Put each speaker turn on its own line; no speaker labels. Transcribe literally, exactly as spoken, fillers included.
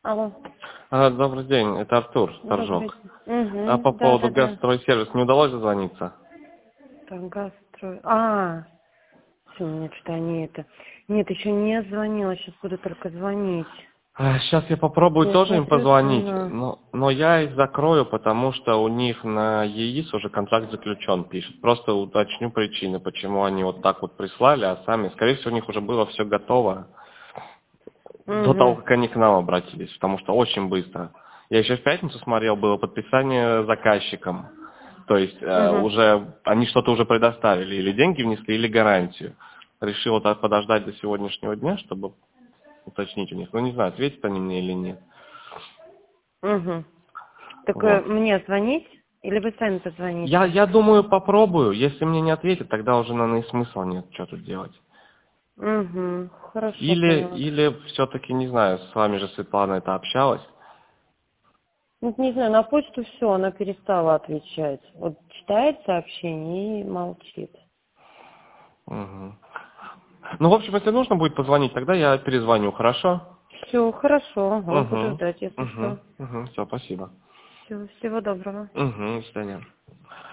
Алло.
А, добрый день, это Артур, Торжок.
Угу,
А по
да,
поводу
да, да.
гастроserвис не удалось дозвониться?
Так, гастро... А, все, нет, что они это... Нет, еще не звонила, сейчас буду только звонить.
Сейчас я попробую
Я
тоже им
смотрю,
позвонить,
на...
но, но я их закрою, потому что у них на ЕИС уже контракт заключен, пишет. Просто уточню причины, почему они вот так вот прислали, а сами, скорее всего, у них уже было все готово до того,
Угу.
как они к нам обратились, потому что очень быстро. Я еще в пятницу смотрел, было подписание заказчиком. То есть э,
Угу.
уже они что-то уже предоставили, или деньги внесли, или гарантию. Решил так подождать до сегодняшнего дня, чтобы уточнить у них. Ну, не знаю, ответят они мне или нет.
Угу. Так э,
Вот.
мне звонить? Или вы сами
Я,
позвоните?
я думаю, попробую. Если мне не ответят, тогда уже, наверное, и смысла нет, что тут делать.
Угу. Хорошо,
Или,
поняла.
или все-таки, не знаю, с вами же Светлана это общалась.
Ну, не знаю, на почту все, она перестала отвечать. Вот читает сообщение и молчит.
Угу. Ну, в общем, если нужно будет позвонить, тогда я перезвоню, хорошо?
Все, хорошо, ага, буду
Угу.
ждать, если
Угу.
что.
Угу. Все, спасибо.
Все, всего доброго.
Угу. До свидания.